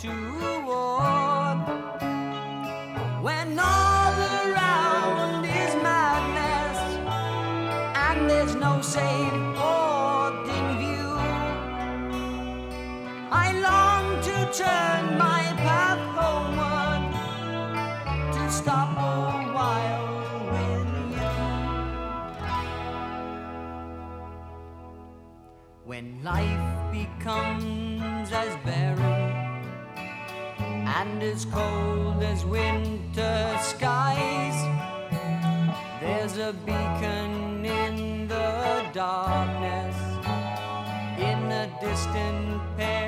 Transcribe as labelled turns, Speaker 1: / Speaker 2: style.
Speaker 1: to war. When all around is madness and there's no safe port in view, I long to turn my path homeward, to stop a while with you. When life becomes as barren and as cold as winter skies, there's a beacon in the darkness, in a distant paradise.